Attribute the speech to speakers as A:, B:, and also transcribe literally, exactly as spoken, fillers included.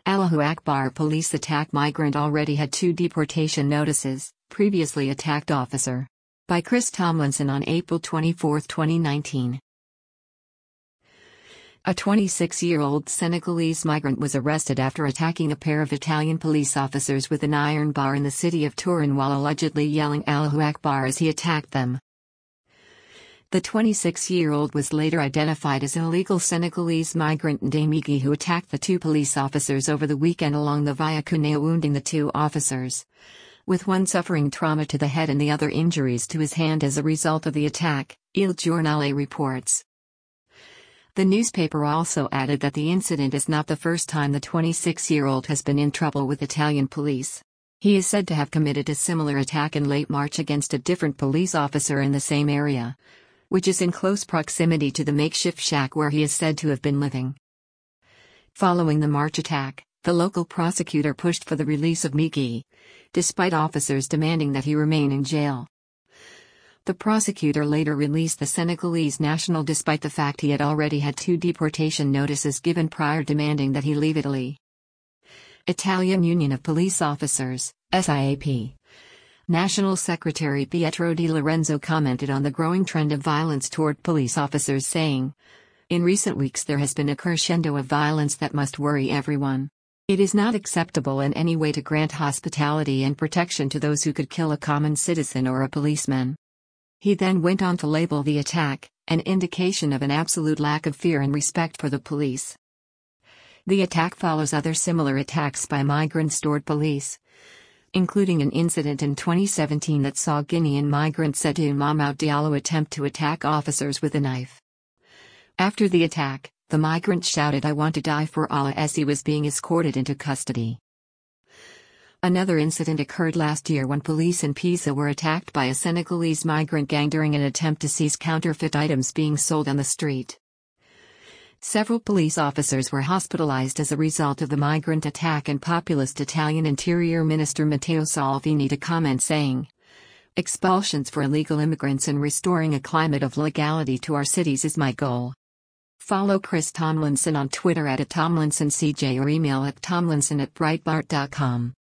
A: Allahu Akbar police attack migrant already had two deportation notices, previously attacked officer. By Chris Tomlinson on April twenty-fourth, twenty nineteen. A twenty-six-year-old Senegalese migrant was arrested after attacking a pair of Italian police officers with an iron bar in the city of Turin while allegedly yelling Allahu Akbar as he attacked them. The twenty-six-year-old was later identified as an illegal Senegalese migrant Ndamigi who attacked the two police officers over the weekend along the Via Cuneo, wounding the two officers, with one suffering trauma to the head and the other injuries to his hand as a result of the attack, Il Giornale reports. The newspaper also added that the incident is not the first time the twenty-six-year-old has been in trouble with Italian police. He is said to have committed a similar attack in late March against a different police officer in the same area, which is in close proximity to the makeshift shack where he is said to have been living. Following the March attack, the local prosecutor pushed for the release of Migi, despite officers demanding that he remain in jail. The prosecutor later released the Senegalese national despite the fact he had already had two deportation notices given prior, demanding that he leave Italy. Italian Union of Police Officers, S I A P. National Secretary Pietro Di Lorenzo commented on the growing trend of violence toward police officers, saying, "In recent weeks there has been a crescendo of violence that must worry everyone. It is not acceptable in any way to grant hospitality and protection to those who could kill a common citizen or a policeman." He then went on to label the attack an indication of an absolute lack of fear and respect for the police. The attack follows other similar attacks by migrants toward police, including an incident in twenty seventeen that saw Guinean migrant Seydou Mamadou Diallo attempt to attack officers with a knife. After the attack, the migrant shouted, "I want to die for Allah," as he was being escorted into custody. Another incident occurred last year when police in Pisa were attacked by a Senegalese migrant gang during an attempt to seize counterfeit items being sold on the street. Several police officers were hospitalized as a result of the migrant attack, and populist Italian Interior Minister Matteo Salvini to comment, saying, "Expulsions for illegal immigrants and restoring a climate of legality to our cities is my goal." Follow Chris Tomlinson on Twitter at Tomlinson C J or email at tomlinson at breitbart dot com.